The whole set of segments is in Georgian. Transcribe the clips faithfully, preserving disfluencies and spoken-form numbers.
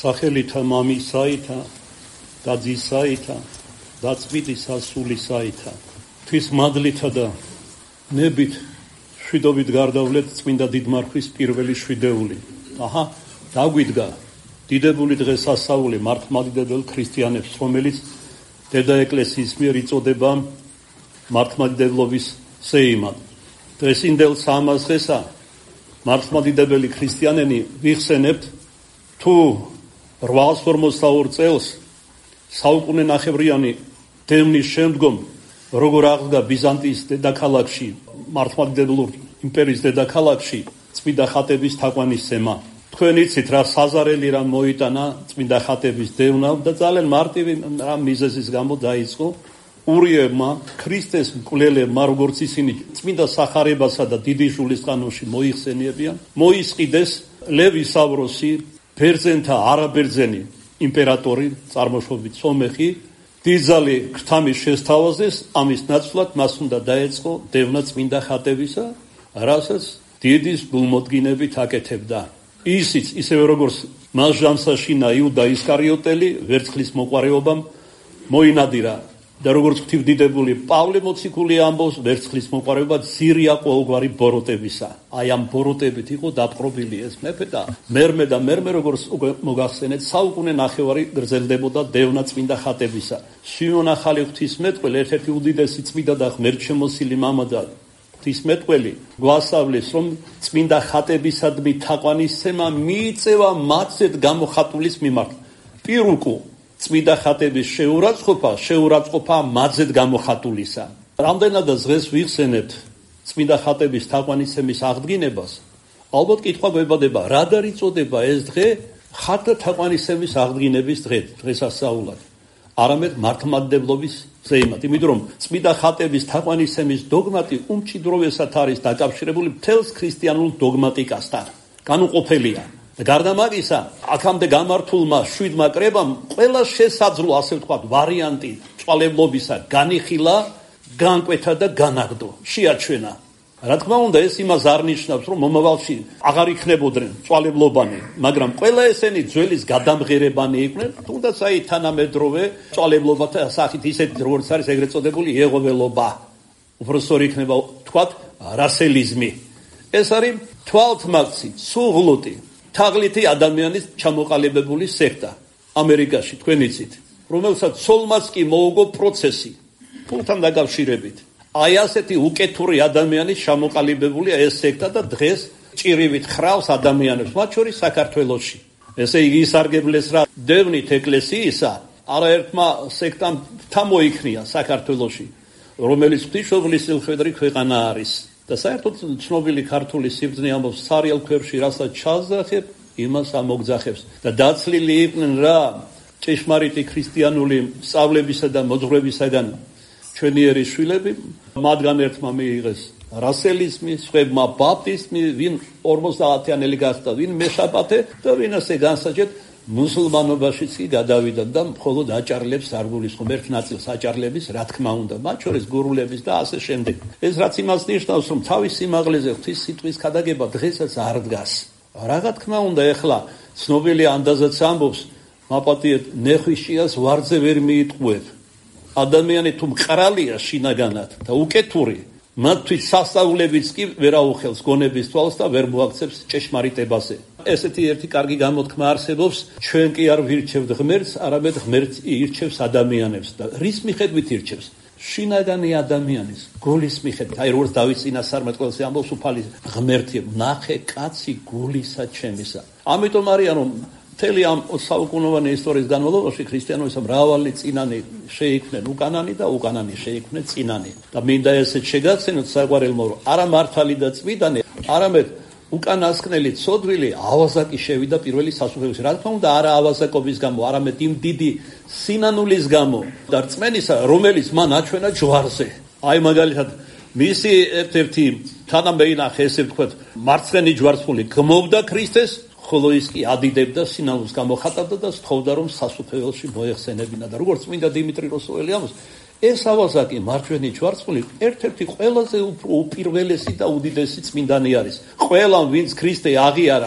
სახელითა მამისაითა და ძისაითა და წმინდისა სულისაითა თვის მადლითა და ნებით შვიდობით გარდავლეთ წმინდა დიდმარხვის პირველი შვიდეული. აჰა, დაგვიდგა დიდებული დღესასწაული მართლმადიდებელ ქრისტიანებს, რომელიც დედა ეკლესიის მიერ იწოდება მართლმადიდებლობის სეიმად. დღესინდელ სამას დღესა მართლმადიდებელი ქრისტიანები ვიხსენებთ თუ რვაას ორმოცდაორ წელს საუკუნე ნახევრიანი დევნის შემდგომ როგორ აღდგა ბიზანტიის დედაქალაქში, მართლმადიდებლური იმპერიის დედაქალაქში წმინდა ხატების თაყვანისცემა. თქვენ იცით რა საზარელი რა მოიტანა წმინდა ხატების დევნა და ძალიან მარტივი რა მიზეზის გამო დაიწყო. ურიებმა ქრისტეს მკვლელებმა, როგორც ისინი წმინდა სახარებასა და დიდი ჟულის ყანოში მოიხსენიებიან, მოისყიდეს ლევი სავროსი, ბერძენთა არაბერძენი იმპერატორი, წარმოშობით სომეხი, დიზალი ქრთამის შესთავაზეს, ამის ნაცვლად მას უნდა დაეწყო დევნა წმინდა ხატებისა, რასაც დიდის გულმოდგინებით აკეთებდა. ისიც ისევე როგორც მას ჟამსაშინა იუდა ისკარიოტელი ვერცხლის მოყვარეობამ მოინადირა და როგორც ღვთივდიდებული პავლე მოციქული ამბობს, ვერცხლის მოყვარეობა ძირია ყოველგვარი ბოროტებისა. აი ამ ბოროტებით იყო დაპყრობილი ეს მეფე და მერმე და მერმე როგორც მოგახსენეთ, საუკუნე ნახევარი გრძელდებოდა დევნა წმინდა ხატებისა. სიმონ ახალი ღვთისმეტყველი, ერთ-ერთი უდიდესი წმინდა და ღმერთშემოსილი მამა და ღვთისმეტყველი გვასწავლეს, რომ წმინდა ხატებისადმი თაყვანისცემა მიიწევა მათზედ გამოხატულის მიმართ. პირუკუ წმინდა ხატების შეურაცხყოფა, შეურაცხყოფა მათზედ გამოხატულისა. რამდენადაც დღეს ვიხსენებთ წმინდა ხატების თაყვანისცემის აღდგინებას, ალბათ კითხვა გვებადება, რა დარიწოდება ეს დღე ხატთა თაყვანისცემის აღდგინების დღე, დღესასწაულად, არამედ მართლმადიდებლობის ზეიმად. იმიტომ რომ წმინდა ხატების თაყვანისცემის დოგმატი უმჭიდროვესად არის დაკავშირებული მთელს ქრისტიანულ დოგმატიკასთან. განუყოფელია. გარდა მაგისა, აქამდე გამართულმა შვიდმა კრებამ ყველა შესაძლო, ასე ვთქვათ, ვარიანტი წვალებლობისა განიხილა, განკვეთა და განაგდო, შეაჩვენა. რა თქმა უნდა, ეს იმას არ ნიშნავს, რომ მომავალში აღარ იქნებოდნენ წვალებლობანი, მაგრამ ყველა ესენი ძველის გადამღერებანი იყვნენ, თუნდაც აი თანამედროვე წვალებლობათა სახით, ისეთი როგორც არის ეგრეთ წოდებული იეღოველობა. უბრალოდ იქნება თქვათ რასელიზმი. ეს არის თვალთმაქცი, სუღლუტი, თაღლითი ადამიანის ჩამოყალიბებული სექტა ამერიკაში, თქვენ იცით, რომელსაც ცოლმაც კი მოუგო პროცესი ფულთან დაკავშირებით. აი ასეთი უკეთური ადამიანის ჩამოყალიბებულია ეს სექტა და დღეს ჭირივით ხრავს ადამიანებს, მათ შორის საქართველოში. ესე იგი ისარგებლეს რა დევნით ეკლესიისა, არაერთმა სექტამ თამოიქნია საქართველოში, რომელიც ღვთისმშობლის სილხვედრი ქვეყანა არის. და საერთოდ ცნობილი ქართული სიბრძნე ამბობს, სარიელ ქვებში რასაც ჩაძახებ, იმას ამოგძახებს. და დაცლილი იყვნენ რა ჭეშმარიტი ქრისტიანული სწავლებისა და მოძღვრებისაგან ჩვენიერი შვილები, მათგან ერთმა მიიღეს რასელიზმი, სხვებმა ბაპტიზმი, ვინ ორმოცდაათიანელი გახდა, ვინ მეშაბათე და ვინ ასე განსაჭეთ მუსულმანობაშიც კი გადავიდა და მხოლოდ აჭარლებს არ გულისხმობ, ერთ ნაწილს აჭარლების, რა თქმა უნდა, მათ შორის გურულების და ასე შემდეგ. ეს რაც იმას ნიშნავს, რომ თავის სიმაღლეზე ღვთის სიტყვის ქადაგება დღესაც არ დგას. რა თქმა უნდა, ეხლა ცნობილი ანდაზაც ამბობს, მაპატიეთ ნეხვიშიას ვარძე ვერ მიიტყუებ. ადამიანი თუ მყრალია შინაგანად და უკეთური, მათთვის სასწაულებიც კი ვერ აუხელს გონების თვალს და ვერ მოაქცევს ჭეშმარიტებაზე. ესეთი ერთი კარგი გამოთქმა არსებობს, ჩვენ კი არ ვირჩევთ ღმერთს, არამედ ღმერთს ირჩევს ადამიანებს და რის მიხედვით ირჩევს? შინაგანი ადამიანის გულის მიხედვით. აი როგორც დავით წინასწარმეტყველზე ამბობს უფალი ღმერთი, ნახე კაცი გულისა ჩემისა. ამიტომ არიან რომ მთელი ამ საუკუნოვანი ისტორიის განმავლობაში ქრისტიანობისა მრავალი წინანი შეიქმნენ უკანანი და უკანანი შეიქმნენ წინანი. და მინდა ესეც შეგაცენოთ საყვარელმო, რომ არა მართალი და წმინდანი, არამედ უკანასკნელი ცოდვილი ავაზაკი შევიდა პირველი სასუფეველში. რა თქმა უნდა, არა ავაზაკობის გამო, არამედ იმ დიდი სინანულის გამო და რწმენისა, რომელიც მან აჩვენა ჯვარზე. აი მაგალითად, მისი ერთ-ერთი თანამეინახე, ესე ვთქვათ, მარცხენი ჯვარცმული გმობდა ქრისტეს, ხოლო ის კი ადიდებდა სინანულს გამოხატავდა და სთხოვდა, რომ სასუფეველში მოეხსენებინა. და როგორც წმინდა დიმიტრი როსოველი ამბობს, ეს ავაზაკი მარჯვენი ჯვარცმული ერთ-ერთი ყველაზე უფრო უპირველესი და უდიდესი წმინდანი არის. ყველამ ვინც ქრისტე აღიარა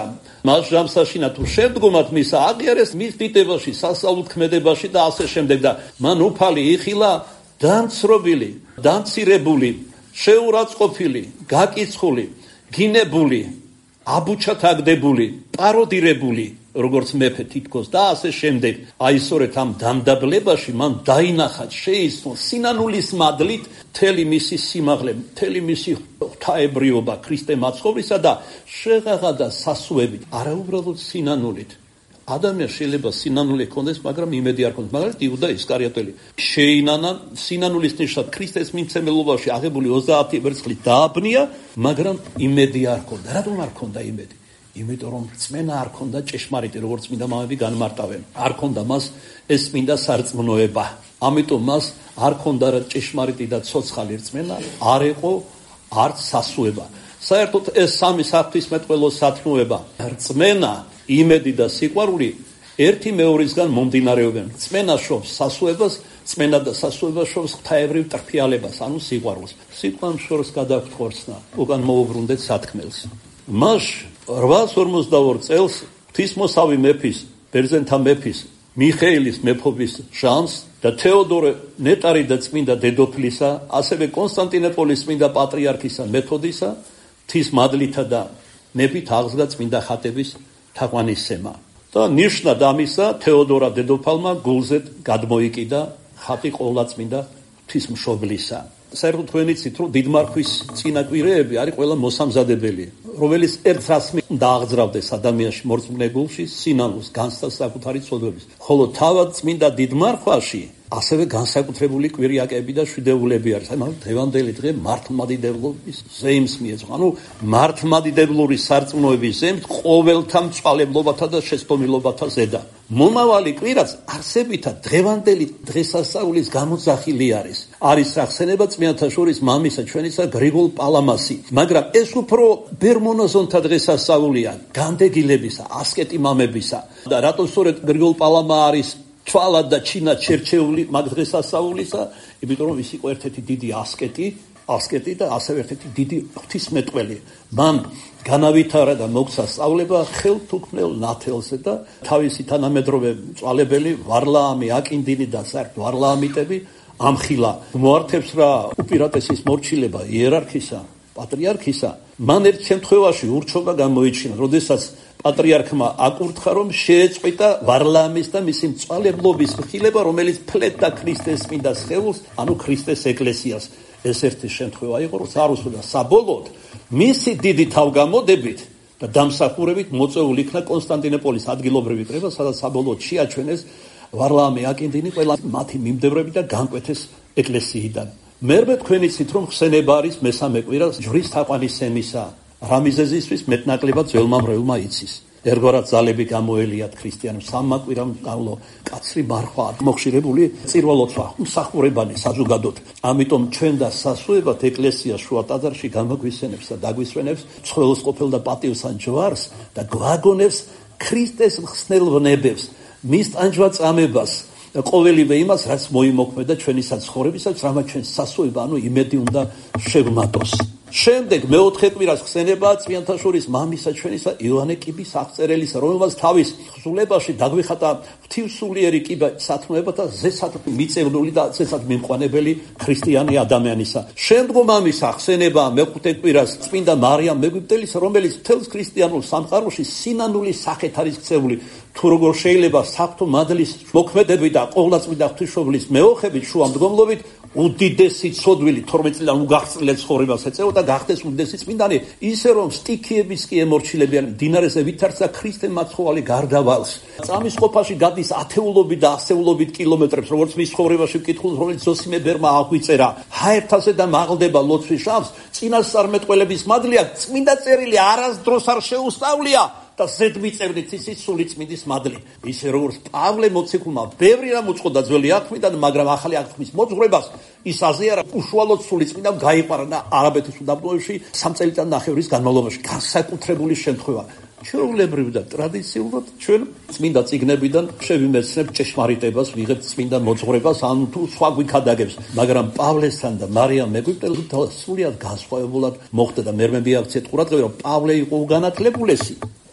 მას ჟამსაშინა თუ შემდგომად მისა აღიარეს მის დიდებაში, სასწაულთ ქმედებაში და ასე შემდეგ და მან უფალი იხილა დამცრობილი, დამცირებული, შეურაცხყოფილი, გაკიცხული, გინებული, აბუჩათაგდებული, პაროდირებული, როგორც მეფე თითქოს და ასე შემდეგ. აი სწორედ ამ დამდაბლებაში მან დაინახა, შეისწრო სინანულის მადლით მთელი მისი სიმაღლე, მთელი მისი ღვთაებრიობა ქრისტე მაცხოვრისა და შეღაღადა სასუებით, არა უბრალოდ სინანულით. ადამიანს შეიძლება სინანული ჰქონდეს, მაგრამ იმედი არ ჰქონდეს. მაგალითად იუდა ისკარიოტელი შეინანა სინანულის ნიშნად ქრისტეს მიმცემელობაში აღებული ოცდაათი ვერცხლით დააბნია, მაგრამ იმედი არ ჰქონდა. რატომ არ ჰქონდა იმედი? იმიტომ რომ რწმენა არ ჰქონდა ჭეშმარიტი, როგორც წმინდა მამები განმარტავენ. არ ჰქონდა მას ეს წმინდა სარწმუნოება. ამიტომ მას არ ჰქონდა რა ჭეშმარიტი და ცოცხალი რწმენა, არ იყო არც სასუება. საერთოდ ეს სამი საღვთისმეტყველო სათნოება, რწმენა, იმედი და სიყვარული ერთი მეორისგან მომდინარეობენ. რწმენა შობს სასუებას, რწმენა და სასუება შობს ღვთაებრივ ტრფიალებას, ანუ სიყვარულს. სიყვარულს შორს გადაგვთხოვსნა, უკან მოუბრუნდეთ სათქმელს. მას რვაას ორმოცდაორ წელს ღვთისმოსავი მეფის, ბერძენთა მეფის, მიხეილის მეფობის ჟამს და თეოდორე ნეტარი და წმინდა დედოფლისა, ასევე კონსტანტინოპოლის წმინდა პატრიარქისა მეთოდისა, ღვთის მადლითა და ნებით აღსდგა წმინდა ხატების თაყვანისცემა. და ნიშნად ამისა თეოდორა დედოფალმა გულზე გადმოიკიდა ხატი ყოვლადწმინდა ღვთისმშობლისა. საერთოდ თქვენ იცით, რომ დიდმარხვის წინაკვირეები არის ყველა მოსამზადებელი, რომელიც ერთ რას დააღძრავდეს ადამიანში მორწმუნე გულში სინანულს, განცდას საკუთარი ცოდვების. ხოლო თავად წმინდა დიდმარხვაში ასევე განსაკუთრებული კვირიაკები და შვიდეულები არის. ანუ დღევანდელი დღე მართლმადიდებლობის ზეიმს მიეძღვნა. ანუ მართლმადიდებლური სარწმუნოების ზემთ ყოველთა მწვალებლობათა და შესტომილობათა ზედა. მომავალი კვირაც არსებითა დღევანდელი დღესასწაულის გამოძახილი არის. არის სახსენება წმინდანთა შორის მამისა ჩვენისა გრიგოლ პალამასი. მაგრამ ეს უფრო ბერმონოზონთა დღესასწაულია, განდეგილებისა, ასკეტი მამებისა. და რატო სწორედ გრიგოლ პალამა არის თვალად და ჩინად შერჩეული მაგ დღესასწაულისა? იმიტომ რომ ის იყო ერთ-ერთი დიდი ასკეტი, ასკეტი და ასევე ერთ-ერთი დიდი ღვთისმეტყველი. მან განავითარა და მოგცა სწავლება ხელთუქმნელ ნათელზე და თავისი თანამედროვე მწვალებელი ვარლაამი აკინდინი და საერთოდ ვარლაამიტები ამხილა. მოართებს რა უპირატესის მორჩილება იერარქისა, პატრიარქისა. მან ერთ შემთხვევაში ურჩობა გამოიჩინა, როდესაც პატრიარქმა აკურთხა, რომ შეეწყვიტა ვარლაამის და მისი მწვალებლობის ხილება, რომელიც ფლეთდა ქრისტეს წმინდა სხეულს, ანუ ქრისტეს ეკლესიას. ეს ერთი შემთხვევა იყო, რომ არუსოდა საბოლოოდ მისი დიდი თავგამოდებით და დამსახურებით მოწეული იქნა კონსტანტინოპოლის ადგილობრივი კრება, სადაც საბოლოოდ შეაჩვენეს ვარლაამი აკინდინი ყველა მათი მიმდევრები და განკვეთეს ეკლესიიდან. მერმე თქვენ იცით, რომ ხსენება არის მესამე კვირა ჯვრის თაყვანისცემისა. რამიზეზისთვის მეტნაკლებად ძველმა მრევლმა იცის. ერგორად ძალები გამოელიათ ქრისტიანებს სამმა კვირამ გავლო კაცრი მარხვა მოხშირებული წირვალოცვა მსახურებანი საზოგადოდ. ამიტომ ჩვენ და სასუებად ეკლესია შუა ტაძარში გამოგვისვენებს და დაგვისვენებს ცხოველს ყოფილ და პატივსან ჯვარს და გვაგონებს ქრისტეს მხსნელვნებებს, მის ტანჯვა-წამებას, ყოველივე იმას, რაც მოიმოქმედა ჩვენი საცხოვრებისას, რამაც ჩვენ სასუება, ანუ იმედი უნდა შევმატოს. შემდეგ მეოთხე კვირას ხსენება წმინდანთა შორის მამისა ჩვენისა იოანე კიბის აღწერელისა, რომელმაც თავის ხსულებაში დაგვიხატა ღვთისმსულიერი კიბა სათნოებათა ზესად მიწევნული და ზესად მიმყვანებელი ქრისტიანი ადამიანისა. შემდგომ ამისა ხსენება მეხუთე კვირას წმინდა მარიამ მეგვიპტელისა, რომელიც მთელს ქრისტიანულ სამყაროში სინანულის სახით არის ქცეული. თუ როგორ შეიძლება საღვთო მადლის მოქმედებით და ყოვლადწმინდა ღვთისმშობლის მეოხებით შუამდგომლობით უდიდესი ცოდვილი თორმეტ წლიდან უგახსნილ ცხოვრებას ეწევა და გახდეს უდიდესი წმინდანი, ისე რომ სტიქიების კი ემორჩილებიან მდინარეზე ვითარცა ქრისტე მაცხოვარი გარდავალს. წამის ყოფაში გადის ათეულობით და ასეულობით კილომეტრებს, როგორც მის ცხოვრებაში ვკითხულობ, რომელიც ზოსიმე ბერმა აღვიწერა. ჰაერთაზე და მაღლდება ლოცვის შავს, წინასწარმეტყველების მადლია, წმინდა წერილი არასდროს არ შეუსწავლია. და ზედმიწევნით იცის სული წმინდის მადლი. ისე როგორც პავლე მოციქულმა ბევრი რამ უწყოდა ძველი აღთქმიდან, მაგრამ ახალი აღთქმის მოძღვრებას ის აზიარა უშუალოდ სული წმინდამ გაიყვარა და არაბეთის უდაბნოებში სამ წელიწად ნახევრის განმავლობაში. განსაკუთრებული შემთხვევა. ჩვეულებრივ და ტრადიციულად ჩვენ წმინდა წიგნებიდან შევიმეცნებთ ჭეშმარიტებას, ვიღებთ წმინდა მოძღვრებას, ანუ თუ სხვა გვიქადაგებს, მაგრამ პავლესთან და მარიამ მეგვიპტელთან სულიად განსხვავებულად მოხდა და მერმე მიაქცეთ ყურადღება, რომ პავლე იყო უგანათლებულესი.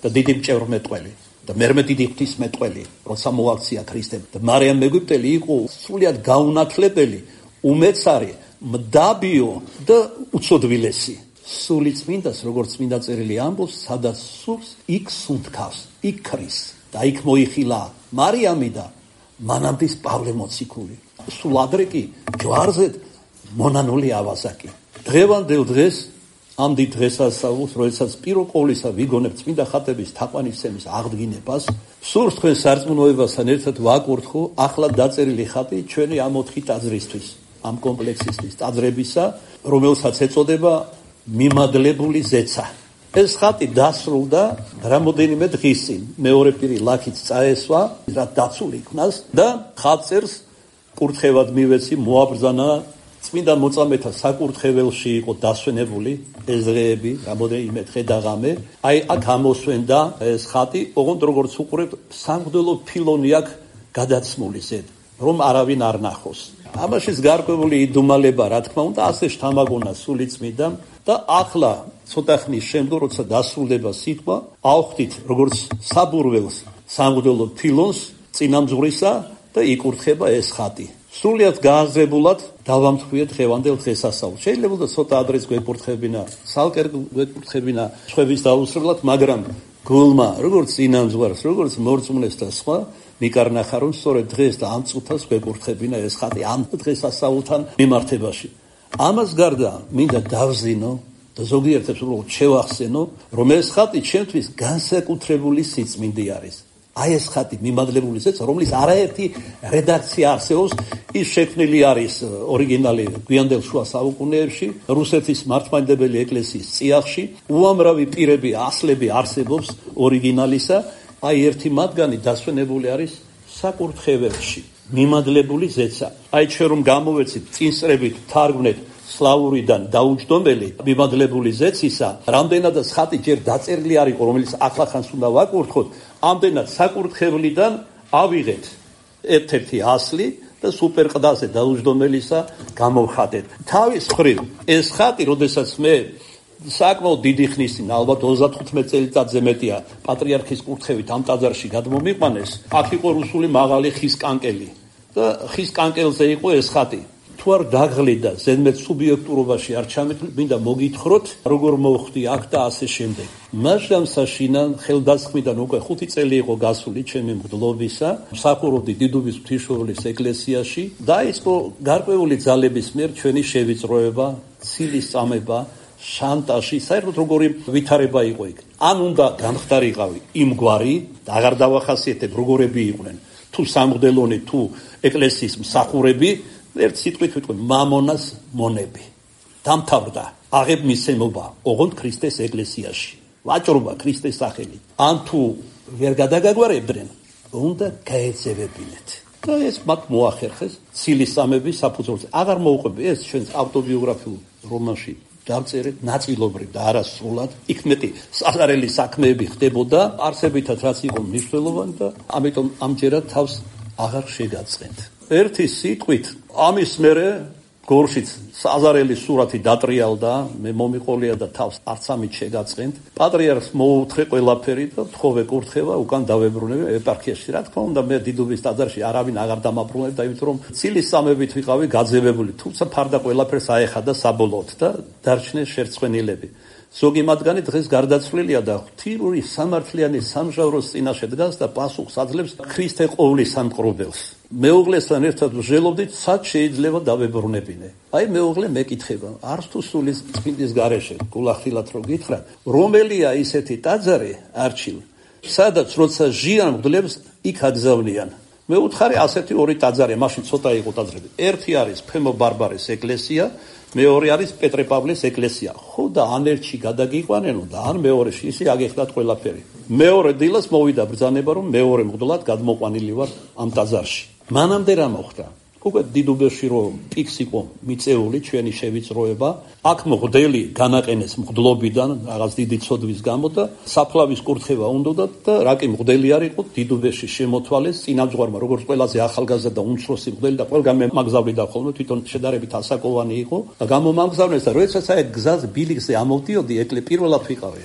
და დიდი მჭევრმეტყველი და მერმე დიდი ღვთისმეტყველი, როცა მოაქცია ქრისტემ. და მარიამ ეგვიპტელი იყო სრულიად გაუნათლებელი, უმეცარი, მდაბიო და უცოდვილესი. სული წმინდას, როგორც წმინდა წერილი ამბობს, სადაც სულს იქ სუნთქავს, იქ ქრის და იქ მოიხილა მარიამი და მანამდის პავლე მოციქული. სულ ადრე კი ჯვარზე მონანული ავაზაკი. დღევანდელ დღეს ამ დიდ დღესასწაულს, როდესაც პირველ ყოვლისა ვიგონებთ წმინდა ხატების თაყვანისცემის აღდგინებას, სურს თქვენ სარწმუნოებასთან ერთად ვაკურთხო ახლა დაწერილი ხატი ჩვენი ამ ოთხი ტაძრისთვის, ამ კომპლექსისთვის ტაძრებისა, რომელსაც ეწოდება მიმადლებული ზეცა. ეს ხატი დასრულდა რამოდენიმე დღის წინ. მეორე პირი ლაქიც წაესვა, რა დაცული იქნას და ხატწერს კურთხევად მივეცი, მოაბრძანა. წმინდა მოწამეთა საკურთხეველში იყო დასვენებული ეს დღეები, რამოდენიმე დღე და ღამე. აი აქ ამოსვენდა ეს ხატი, ოღონდ როგორც უყურებთ, სამღვდელო ფილონი აქ გადაცმული ზედ, რომ არავინ არ ნახოს. ამაშიც გარკვეული იდუმალება, რა თქმა უნდა, ასე შთამაგონა სული წმინდამ და ახლა ცოტა ხნის შემდგომ, როცა დასრულდება სიტყვა, ავხდით როგორც საბურველს სამღვდელო ფილონს წინამძღვრისა და იკურთხება ეს ხატი. სრულიად გააზრებულად დავამთხვიეთ დღევანდელ დღესასწაულს. შეიძლება და ცოტა ადრეს გვეკურთხებინა, სალკერ გვეკურთხებინა სხვების დაუსრულად, მაგრამ გულმა, როგორც წინამძღვარს, როგორც მორწმუნეს და სხვა, მიკარნახა, რომ სწორედ დღეს და ამ წუთას გვეკურთხებინა ეს ხატი ამ დღესასწაულთან მიმართებაში. ამას გარდა მინდა დავზინო და ზოგიერთებს უბრალოდ შევახსენო, რომ ეს ხატი ჩემთვის განსაკუთრებული სიწმინდე არის. აი ეს ხატი მიმადლებული ზეცა, რომლის არაერთი რედაქცია არსებობს, ის შექმნილი არის ორიგინალი გვიანდელ შუა საუკუნეებში, რუსეთის მართლმადიდებელი ეკლესიის წიაღში, უამრავი პირები, ასლები არსებობს ორიგინალისა, აი ერთი მათგანი დასვენებული არის საკურთხეველში, მიმადლებული ზეცა. აი ჩვენ რომ გამოვეცით წინსწრებით თარგმნეთ სლავურიდან დაუჯდომელი მიმადლებული ზეცისა, რამდენადაც ხატი ჯერ დაწერილი არ იყო, რომელიც ახლახანს უნდა ვაკურთხოთ, ამდენად საკურთხევლიდან ავიღეთ ერთ-ერთი ასლი და სუპერყდაზე დაუჯდომელისა გამოვხატეთ. თავის მხრივ ეს ხატი, როდესაც მე საკმაოდ დიდი ხნის წინ, ალბათ ოცდათხუთმეტ წელიწადზე მეტია, პატრიარქის კურთხევით ამ ტაძარში გადმომიყვანეს, აქ იყო რუსული მაღალი ხის კანკელი და ხის კანკელზე იყო ეს ხატი. თუ არ დაღლიდა ზედმეტ სუბიექტურობაში არ ჩამემინდა მოგითხროთ, როგორ მოხდი აქ და ასე შემდეგ. მაშამ საშინან ხელდასხმიდან უკვე ხუთი წელი იყო გასული ჩემი მგლობისა, მსახურობდი დიდუბის ღვთისმშობლის ეკლესიაში, დაიწყო გარკვეული ძალების მიერ ჩვენი შევიწროება, ცილის წამება, შანტაჟი, საერთოდ როგორი ვითარება იყო იქ. ან უნდა გამხდარიყავი იმგვარი, აღარ დავახასიათებ როგორები იყვნენ, თუ სამღვდელონი, თუ ეკლესიის მსახურები, ერთ სიტყვით ვიტყვი, მამონას მონები. დამთავრდა აღებ მისცემობა, ოღონდ ქრისტეს ეკლესიაში. ვაჭრობა ქრისტეს სახელით. ან თუ ვერ გადაგაგვარებდნენ, უნდა გაეძევებინეთ. და ეს მათ მოახერხეს ცილის წამების საფუძველზე. აღარ მოუყვები ეს ჩვენს ავტობიოგრაფიულ რომანში დავწერეთ ნაწილობრივ და არასრულად. იქ მეტი საზარელი საქმეები ხდებოდა, არსებითად რაც იყო მნიშვნელოვანი და ამიტომ ამჯერად თავს აღარ შეგაწყენთ. ერთი სიტყვით, ამის მერე გორშიც საზარელი სურათი დატრიალდა, მე მომიყოლია და თავს არც ამით შეგაწყენთ. პატრიარქს მოუთხე ყველაფერი და თხოვე კურთხევა, უკან დავებრუნე ეპარქიაში. რა თქმა უნდა, მე დიდუბის ტაძარში არავინ აღარ დამაბრუნებდა, იმიტომ რომ ცილის წამებით ვიყავი გაძევებული, თუმცა ფარდა ყველაფერს აეხადა საბოლოოდ და დარჩნენ შერცხვენილები. ზოგი მათგანი დღეს გარდაცვლილია და ღვთიური სამართლიანი სამჟავროს წინაშე დგას და პასუხს აძლევს ქრისტე ყოვლის სამყრობელს. მეუღლესთან ერთად ვჟელობდით, სად შეიძლება დავებრუნებინე. აი მეუღლე მეკითხება, არც თუ სულის წმინდის გარეშე, გულახდილად რო გითხრათ, რომელია ისეთი ტაძარი, არჩილ, სადაც როცა ჟიან მღვდლებს იქ აგზავნიან. მე უთხარი ასეთი ორი ტაძარი, მაშინ ცოტა იყო ტაძრები. ერთი არის ფემო ბარბარეს ეკლესია, მეორე არის პეტრე პავლეს ეკლესია. ხო და ან ერთში გადაგიყვანენო და ან მეორეში, ისე აგეხდათ ყველაფერი. მეორე დილას მოვიდა ბრძანება, რომ მეორე მღვდლად გადმოყვანილი ვარ ამ ტაძარში. მანამდე რა მოხდა? უკვე დიდუბეში რომ პიქს იყო მიწეული ჩვენი შევიწროება, აქ მღვდელი განაყენეს მღვდლობიდან რაღაც დიდი ცოდვის გამო და საფლავის კურთხევა უნდოდა და რაკი მღვდელი არ იყო დიდუბეში შემოთვალეს წინამძღვარმა, როგორც ყველაზე ახალგაზრდა და უმცროსი მღვდელი და ყველგან მე მაგზავრიდა ხოლმე, თვითონ შედარებით ასაკოვანი იყო და გამომამგზავრეს და როდესაც აი გზას ბილიქზე ამოვდიოდი, ეკლე პირველად ვიყავი.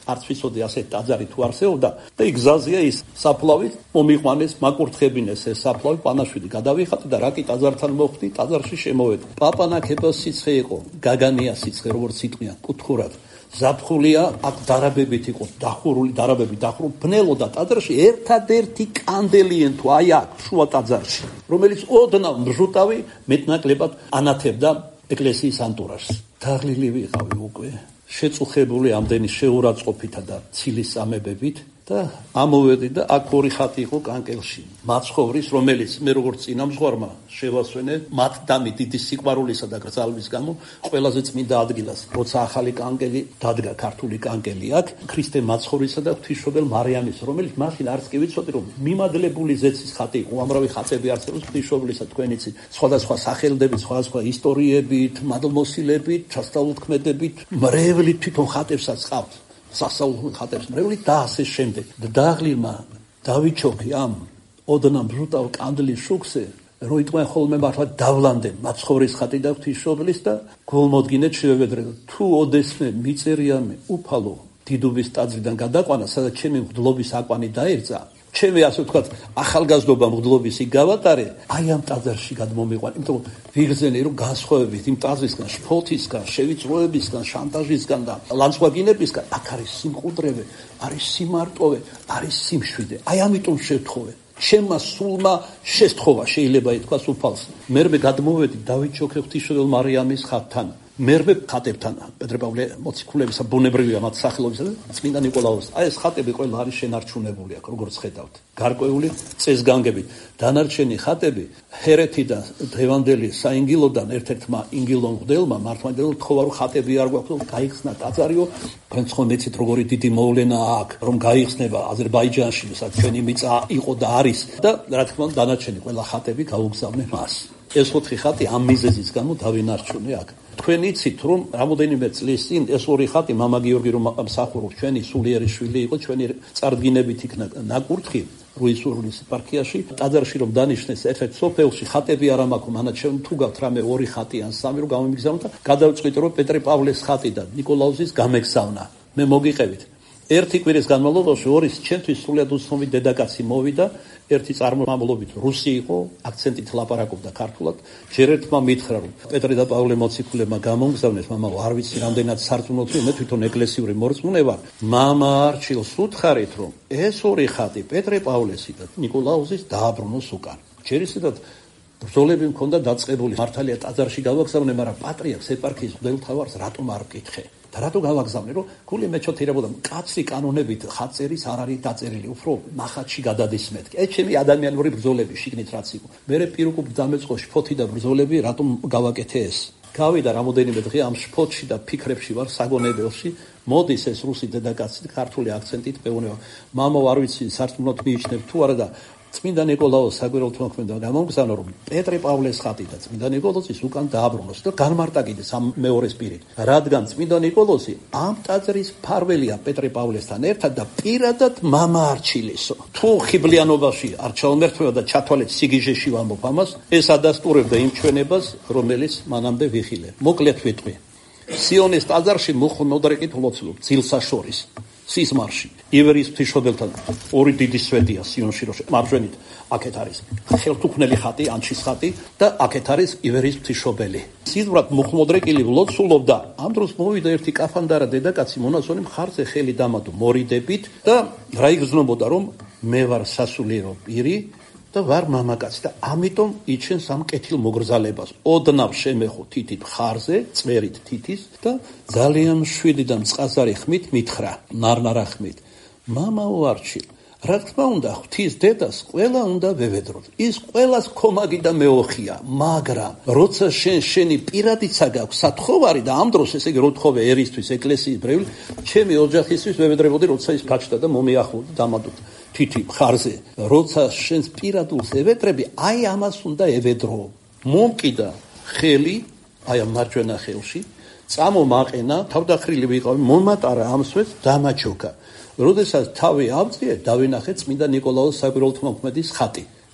არც ვიცოდი ასეთ ტაძარი თუ არსებობდა და იქ გზაზეა ის საფლავით მომიყვანეს, მაკურთხებინეს ეს საფლავი, პანაშვიდი გადავიხატე და რაკი ტაძართან მოხვდი, ტაძარში შემოვედი. პაპანაკება სიცხე იყო, გაგანია სიცხე, როგორც იტყვიან, კუთხურად. ზაფხულია, აქ დარაბებით იყო, დახურული დარაბები დახურული, ბნელოდა ტაძარში ერთადერთი კანდელი თუ აი აქ შუა ტაძარში, რომელიც ოდნავ მჟუტავი მეტნაკლებად ანათებდა ეკლესიის ანტურაჟს. დაღლილი ვიყავი უკვე, შეწუხებული ამდენი შეურაცხყოფითა და ცილის ამებებით და ამოვედი და აქ ორი ხატი იყო კანკელში. მაცხოვრის, რომელიც მე როგორც წინამძღვარმა შევასვენე, მათ დამი დიდი სიყვარულისა და გრძალვის გამო ყველაზე წმინდა ადგილას, როცა ახალი კანკელი დადგა, ქართული კანკელი აქ, ქრისტე მაცხოვრისა და ღვთისმშობელ მარიამის, რომელიც მაშინ არც კი ვიცოდი, რომ მიმადლებული ზეცის ხატი იყო, უამრავი ხატები არსებობს ღვთისმშობლისა, თქვენიცი, სხვადასხვა სახელდებით, სხვადასხვა ისტორიებით, მადლმოსილებით, ჩასწავლთქმედებით, მრევლი თვითონ ხატებსაც ყავთ. სასაულო ხატებს მრევლით და ასე შემდეგ. და დაღლილმა დავიჩოქი ამ ოდნავ მჟუტავ კანდლის შუქზე, რომ იტყვიან ხოლმე მართლა დავლანდენ მაცხოვრის ხატი და ღვთისმშობლის და გულმოდგინეთ შევევედრე. თუ ოდესმე მიწერია მე უფალო დიდუბის ტაძრიდან გადაყვანა, სადაც ჩემი მღვდლობის აკვანი დაერწა, ჩემი ასე ვთქვათ ახალგაზრდობა მღვდლობის იქ გავატარე, აი ამ ტაძარში გადმომიყვან, იმიტომ ვიგრძენე რომ განსხვავებით იმ ტაძრისგან, შფოთისგან, შევიწროებისგან, შანტაჟისგან და ლანცვაგინებისგან, აქ არის სიმყუდრევე, არის სიმარტოვე, არის სიმშვიდე. აი ამიტომ შევთხოვე. ჩემმა სულმა შესთხოვა, შეიძლება ითქვას უფალს. მერმე გადმოვედი დავიჩოქე ღვთისმშობელ მარიამის ხატთან. მერმე ხატებთან პეტრე-პავლე მოციქულებისა ბუნებრივია მათ სახელობისა და წმინდა ნიკოლაოს. აი ეს ხატები ყველა არის შენარჩუნებული აქ, როგორც ხედავთ. გარკვეული წესგანგებით. დანარჩენი ხატები ჰერეთიდან დღევანდელი საინგილოდან ერთ-ერთმა ინგილონ მღვდელმა მართლმადიდებლო თხოვა რომ ხატები არ გვაქვს, რომ გაიხსნა ტაძარიო. თქვენ ხომ ეცით როგორი დიდი მოვლენა აქვს, რომ გაიხსნება აზერბაიჯანში, სადაც ჩვენი მიწა იყო და არის და რა თქმა უნდა დანარჩენი ყველა ხატები გაუგზავნე მას. ეს ოთხი ხატი ამ მიზეზის გამო დავინარჩუნე აქ. თქვენ იცით რომ რამოდენიმე წლის წინ ეს ორი ხატი მამა გიორგი რომ მსახურობს, ჩვენი სულიერი შვილი იყო, ჩვენი წარდგინებით იქნა ნაკურთხი რუისურის ეპარქიაში, ტაძარში რომ დანიშნეს ერთ-ერთ სოფელში ხატები არ ამაქვს, მანაც ჩვენ თუ გაქვთ რამე ორი ხატი ან სამი რომ გამომიგზავნოთ და გადავწყვიტე რომ პეტრე-პავლეს ხატი და ნიკოლაუსის გამეგზავნა. მე მოგიყევით. ერთი კვირის განმავლობაში ორის ჩემთვის სრულიად უცნობი დედაკაცი მოვიდა, ერთი წარმომავლობით რუსი იყო, აქცენტით ლაპარაკობდა ქართულად. ჯერ ერთმა მითხრა რომ პეტრე და პავლე მოციქულებმა გამოგზავნეს, მამა არ ვიცი რამდენად სარწმუნოა, მე თვითონ ეკლესიური მორწმუნე ვარ. მამა არჩილს უთხარით რომ ეს ორი ხატი პეტრე-პავლესი და ნიკოლაუსის დააბრუნოს უკან. ჯერ ისედაც ბრძოლები მქონდა დაწყებული, მართალია ტაძარში გავაგზავნე, მაგრამ პატრიარქს ეპარქიის მღვდელმთავარს რატომ არ ვკითხე? და რატო გავაგზავნე, რომ გული მეჩოთირებოდა, კაცი კანონებით ხატწერის არ არის დაწერილი, უფრო ნახატში გადადის მეთქი. ეს ჩემი ადამიანური ბრძოლები შიგნით რაც იყო. მე პირუკუპ დამეწყო შფოთი და ბრძოლები, რატომ გავაკეთე ეს? გავიდა რამოდენიმე დღე ამ შფოთში და ფიქრებში ვარ საგონებელში. მოდის ეს რუსი დედაკაცი ქართული აქცენტით მეუბნება. მამო, არ ვიცი სარწმუნოდ მიიჩნევ თუ არა და წმინდა ნიკოლაოს საგვირელო თქმედა გამოგზავნა რომ პეტრე-პავლეს ხატი და წმინდა ნიკოლოზის უკან დააბრუნოს და განმარტა კიდეს ამ მეორეს პირით, რადგან წმინდა ნიკოლოზი ამ ტაძრის ფარველია პეტრე-პავლესთან ერთად და პირადად მამა არჩილისო. თუ ხიბლიანობაში არ ჩაუმერთვება და ჩათვალეთ სიგიჟეში ვამბობ ამას, ეს ადასტურებდა იმ ჩვენებას, რომელიც მანამდე ვიხილე. მოკლედ ვიტყვი. სიონის ტაძარში მუხმოდრეკით ვლოცულობ ძილსაშორის სიზმარში ივერიის ღვთისმშობელთან ორი დიდი სვეტია სიონში, რო მარჯვენით აქეთ არის ხელთუქმნელი ხატი, ანჩის ხატი და აქეთ არის ივერიის ღვთისმშობელი. სიზმრად მუხმოდრეკილი ვლოცულობდა. ამ დროს მოვიდა ერთი კაფანდარა დედაკაცი მონაზონი, მხარზე ხელი დამადო მორიდებით და რა იგრძნობოდა რომ მე ვარ სასულიერო პირი და ვარ მამაკაცი და ამიტომ იჩენს ამ კეთილ მოგრძალებას. ოდნავ შემეხო თითით ხარზე, წვერით თითის და ძალიან მშვიდი და მწყაზარი ხმით მითხრა, ნარნარა ხმით. მამაო არჩილ, რა თქმა უნდა, ღვთის დედას ყველა უნდა ვევედროთ. ის ყველას კომაგი და მეოხია, მაგრამ როცა შენ შენი პირადიცა გაქვს სათხოვარი და ამ დროს ესე იგი რო თხოვე ერისთვის, ეკლესიის ბრევი, ჩემი ოჯახისთვის ვევედრებოდი, როცა ის გაჩნდა და მომიახლოვდა დამადოთ. თითი ხარზე, როცა შენს პირადულს ევედრები, აი ამას უნდა ევედრო. მომკიდა ხელი, აი ამ მარჯვენა ხელში, წამომაყენა, თავდახრილი ვიყავი, მომატარა ამ სვეტს, დამაჩოქა. როდესაც თავი ავწიე, დავინახე წმინდა ნიკოლაოს საგვირელო თმოქმედის ხატი.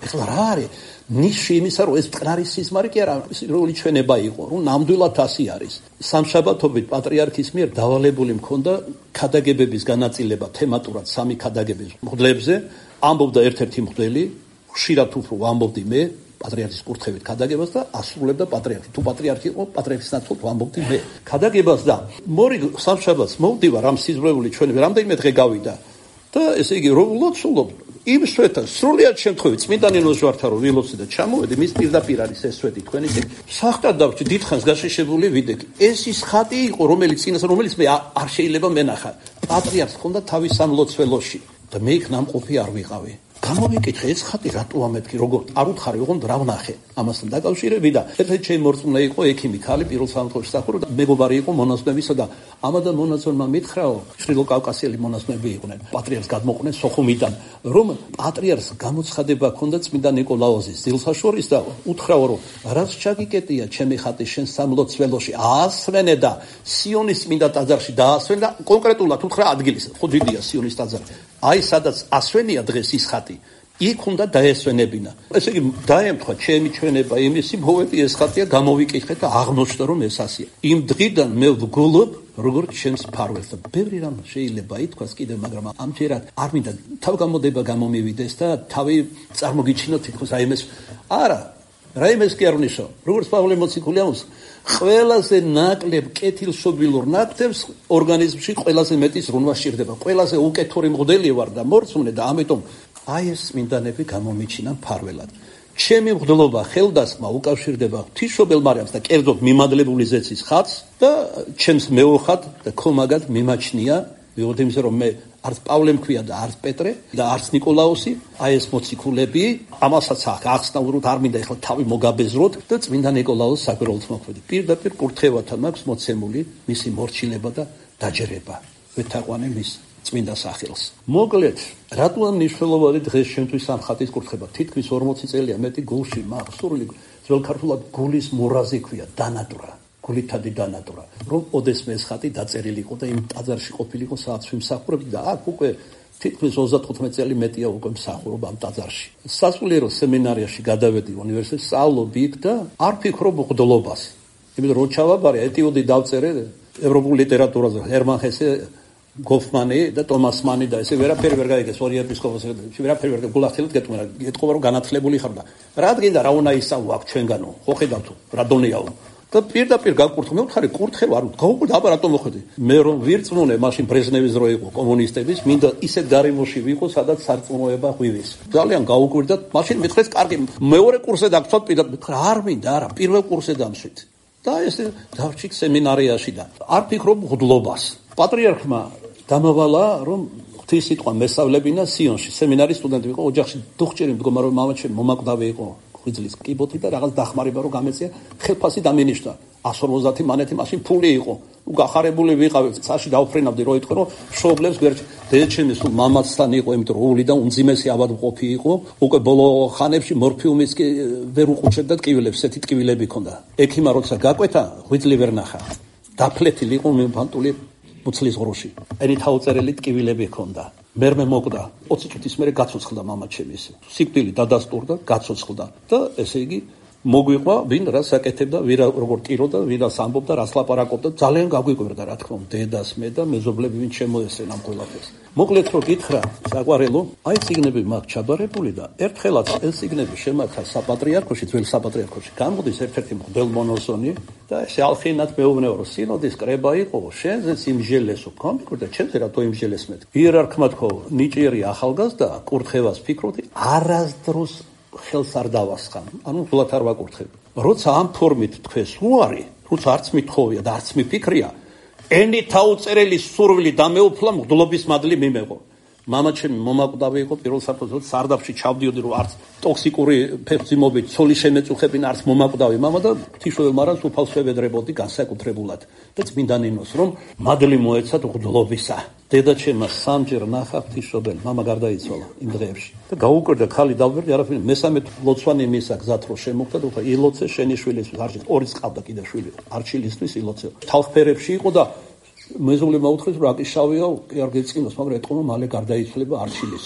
ეხლა რა არის ნიში იმისა, რომ ეს მტკნარი სიზმარი კი არა, სრული ჩვენება იყო, რომ ნამდვილად ასე არის. სამშაბათობით პატრიარქის მიერ დავალებული მქონდა ქადაგებების განაწილება თემატურად სამი ქადაგების მღვდლებზე, ამბობდა ერთ-ერთი მღვდელი, ხშირად უფრო ამბობდი მე პატრიარქის კურთხევით ქადაგებას და ასრულებდა პატრიარქი. თუ პატრიარქი იყო, პატრიარქის ნაცვლად ვამბობდი მე. ქადაგებას და მორი სამშაბათს მოვდივარ ამ სიზმრებული ჩვენები, რამდენიმე დღე გავიდა და ესე იგი რომ ლოცულობ იმ სვეტას სრულიად შემთხვევით წმინდა ნინოს ჯვართან რომ ვილოცე და ჩამოვედი მის პირდაპირ არის ეს სვეტი თქვენი სახტად დავჭი დიდხანს გაშეშებული ვიდექი ეს ის ხატი იყო რომელიც წინას რომელიც მე არ შეიძლება მენახა პატრიარქს ხონდა თავის სამლოცველოში და მე იქ ნამყოფი არ ვიყავი გამოვიკითხე ეს ხატი რატო ამეთქი როგორ არ უთხარი ოღონდ რა ვნახე ამასთან დაკავშირები და ერთ-ერთი ჩემი მორწმუნე იყო ექიმი ქალი პირველ სამთხოვში სახურო და მეგობარი იყო მონაზვნებისა და ამადა მონაზვნმა მითხრაო შრი-ლოკავკასიელი მონაზვნები იყვნენ პატრიარქს გადმოყვნენ სოხუმიდან რომ პატრიარქს გამოცხადება ჰქონდა წმინდა ნიკოლაოზის ძილსაშორის და უთხრაო რომ რაც ჩაგიკეტია ჩემი ხატი შენ სამლოცველოში აასვენე და სიონის წმინდა ტაძარში დაასვენე და კონკრეტულად უთხრა ადგილის ხო დიდია სიონის ტაძარი აი სადაც ასვენია დღეს ის ხატი იქ უნდა დაესვენებინა ესე იგი დაემთხვა ჩემი ჩვენება იმისი მოვედი ეს ხატია გამოვიკითხე და აღმოჩნდა რომ ეს ასია იმ დღიდან მე ვგულობ როგორც ჩემს ფარველს და ბევრი რამ შეიძლება ითქვას კიდევ მაგრამ ამჯერად არ მინდა თავგამოდება გამომივიდეს და თავი წარმოგიჩინო თითქოს აი ეს არა რა იმეს კი არ ვნიშნავ როგორც პავლე მოციქული ამბობს ყველაზე ნაკლებ კეთილშობილურ ნაკვთებს ორგანიზმში ყველაზე მეტი ზრუნვა სჭირდება ყველაზე უკეთური მღვდელი ვარ და მორწმუნე და ამიტომ აი ეს წმინდანები გამომიჩინა ფარველად ჩემი მღვდლობა ხელდასხმა უკავშირდება ღვთისმშობელ მარიამს და კერძოდ მიმადლებული ზეცის ხატს და ჩემს მეოხად და ქომაგად მიმაჩნია მიუხედავად იმისა რომ მე არც პავლე მქვია და არც პეტრე და არც ნიკოლაოსი აი ეს მოციქულები ამასაც ახსნაუროთ არ მინდა ეხლა თავი მოგაბეზროთ და წმინდა ნიკოლაოს საგვირაოდ მოხვედი პირდაპირ კურთხევათან მაქვს მოცემული მისი მორჩილება და დაჯერება ვეთაყვანე მის წმინდა სახელს მოკლედ რატოა მნიშვნელოვანი დღეს შემთთვის ამ ხატის კურთხება თითქმის ორმოცი წელია მეტი გულში მაქვს სრული ძველ ქართულად გულის მურაზი ქვია დანატურა გულითადი დანატურა რომ ოდესმე ეს ხატი დაწერილი იყო და იმ ტაძარში ყოფილიყო სადაც ვიმსახურებდი და აქ უკვე თითქმის ოცდათხუთმეტი წელი მეტია უკვე მსახურობ ამ ტაძარში სასულიერო სემინარიაში გადავედი უნივერსიტეტში სწავლობ იქ და არ ფიქრობ მღვდლობას იმიტომ რომ ჩავაბარე ეტიუდი დავწერე ევროპულ ლიტერატურაზე ჰერმან ჰესე გოფმანი და ტომას მანი და ესე ვერაფერი ვერ გაიგეს ორი ეპისკოპოსი ვერაფერი ვერ გულახდილად გეტყობა გეტყობა რომ განათლებული ხარ და რა დგინდა რა უნდა ისაუ აქ ჩვენგანო ხო ხედავთ რა დონეაო და პირდაპირ გაკურთხე მე ვთხარი კურთხევა არ გავუკურდა აბა რატომ მოხვედი მე რომ ვირწმუნე მაშინ ბრეჟნევის დრო იყო კომუნისტების მინდა ისეთ გარემოში ვიყო სადაც სარწმუნოება ღვივის ძალიან გავუკვირდა მაშინ მithრეს კარგი მეორე კურსზე დაგწვათ პირდაპირ მithრა არ მინდა არა პირველ კურსზე დამშვით და ესე დავჭიქ სემინარიაში და არ ფიქრობ მღვდლობას პატრიარქმა დამავალა რომ ღვთის სიტყვა მესწავლებინა სიონში სემინარის სტუდენტი იყო ოჯახში დუხჭირი მდგომა რომ მამაჩემი მომაკვდავი იყო ღვიძლის კიბოთი და რაღაც დახმარება რომ გამეწია ხელფასი დამენიშნა εκατს ორმოცდაათი მანეთი მაშინ ფული იყო ნუ გახარებული ვიყავი ცაში დავფრენავდი რომ იტყვი რომ შობლებს ვერჩ დედაჩემი სულ მამაცთან იყო იმიტომ რომ ული და უმძიმესი ავადმყოფი იყო უკვე ბოლო ხანებში მორფიუმის კი ვერ უყუჩებდა ტკივილებს ესეთი ტკივილები ჰქონდა ექიმა როცა გაკვეთა ღვიძლი ვერ ნახა დაფლეთილი იყო მიმფანტული მუცლის ღრუში ენი თავწერელი ტკივილები ჰქონდა მერმე მოკვდა ოცი წუთის მერე გაცოცხლდა მამაჩემი ისე სიკვდილი დადასტურდა გაცოცხლდა და ესე იგი მოგვიყვა ვინ რას აკეთებდა ვინ როგორ ტიროდა ვინ რას ამბობდა რას ლაპარაკობდა ძალიან გაგვიკვირდა რა თქმა უნდა დედას მე და მეზობლები ვინ შემოესწრენ ამ ყველაფერს მოკლედ რო გითხრა საყვარელო აი ციგნები მაქვს ჩაბარებული და ერთხელაც ეს ციგნები შემართა საპატრიარქოში ძველ საპატრიარქოში გამოდის ერთ-ერთი მღვდელ მონოზონი და ესე ალხინად მეუბნეო რომ სინოდის კრება იყო შენზეც იმჟელესო კომპიუტერ ჩემზე რატო იმჟელეს მე იერარქმა თქო ნიჭიერი ახალგაზრდა კურთხევას ფიქრობდი არასდროს ხელს არ დავასხამ. ანუ გულად არ ვაკურთხებ. როცა ამ ფორმით თქვეს უარი, როცა არც მithოვია და არც მიფიქრია, ენი თავწერელი სურვილი დამეუფლა მღვდლობის მადლი მიმეღო. მამაჩემი მომაკვდავი იყო პირველ საფრთხეში სარდაფში ჩავდიოდი რომ არც ტოქსიკური ფეხმძიმობით ცოლი შემეწუხებინა არც მომაკვდავი მამა და ღვთისმშობელ მარანს უფალს შევედრებოდი განსაკუთრებულად და წმინდა ნინოს რომ მადლი მოეცათ მღვდლობისა. დედაჩემმა სამჯერ ნახა ღვთისმშობელი მამა გარდაიცვალა იმ დღეებში და გაუკვირდა ქალი დავბერდი არაფერი მესამე ლოცვანი მისა გზად რო შემოხდა და უხა ილოცე შენი შვილისთვის არჩი ორი ყავდა კიდე შვილი არჩილისთვის ილოცე თავფერებში იყო და მეზობლებმა უთხრეს რომ აკიშავია კი არ გეწინოს მაგრამ ეთქომა მალე გარდაიცვალება არჩილისო